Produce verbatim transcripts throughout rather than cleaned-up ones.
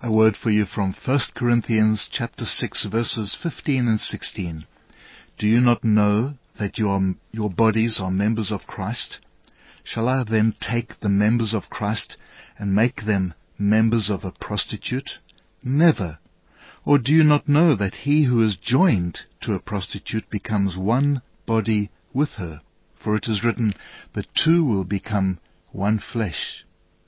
A word for you from First Corinthians chapter six, verses fifteen and sixteen. Do you not know that you are, your bodies are members of Christ? Shall I then take the members of Christ and make them members of a prostitute? Never. Or do you not know that he who is joined to a prostitute becomes one body with her? For it is written, the two will become one flesh.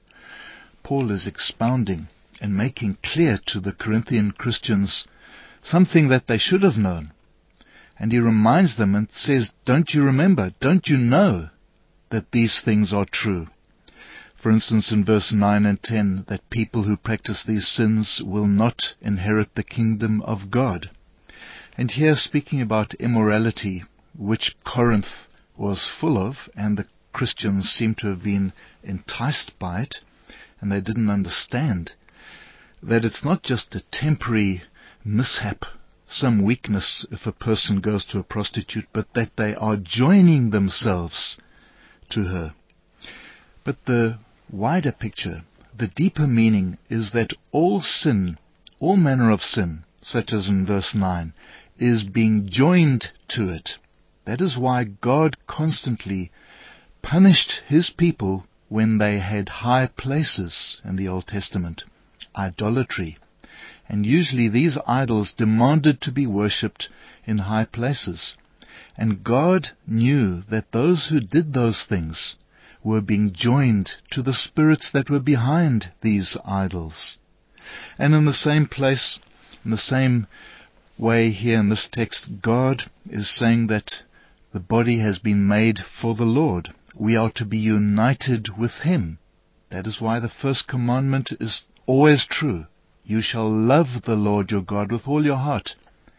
Paul is expounding and making clear to the Corinthian Christians something that they should have known. And he reminds them and says, don't you remember, don't you know that these things are true? For instance, in verse nine and ten, that people who practice these sins will not inherit the kingdom of God. And here, speaking about immorality, which Corinth was full of, and the Christians seem to have been enticed by it, and they didn't understand that it's not just a temporary mishap, some weakness if a person goes to a prostitute, but that they are joining themselves to her. But the wider picture, the deeper meaning, is that all sin, all manner of sin, such as in verse nine, is being joined to it. That is why God constantly punished His people when they had high places in the Old Testament, idolatry. And usually these idols demanded to be worshipped in high places. And God knew that those who did those things were being joined to the spirits that were behind these idols. And in the same place, in the same way here in this text, God is saying that the body has been made for the Lord. We are to be united with Him. That is why the first commandment is always true. You shall love the Lord your God with all your heart.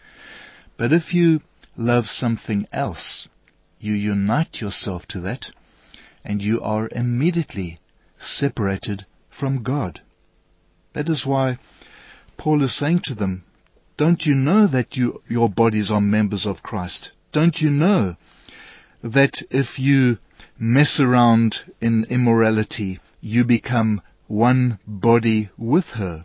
But if you love something else, you unite yourself to that, and you are immediately separated from God. That is why Paul is saying to them, don't you know that you, your bodies are members of Christ? Don't you know that if you mess around in immorality, you become one body with her?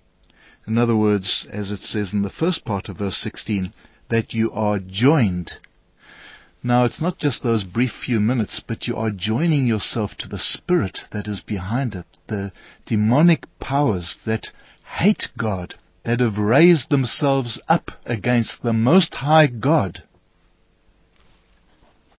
In other words, as it says in the first part of verse sixteen, that you are joined. Now, it's not just those brief few minutes, but you are joining yourself to the spirit that is behind it, the demonic powers that hate God, that have raised themselves up against the Most High God.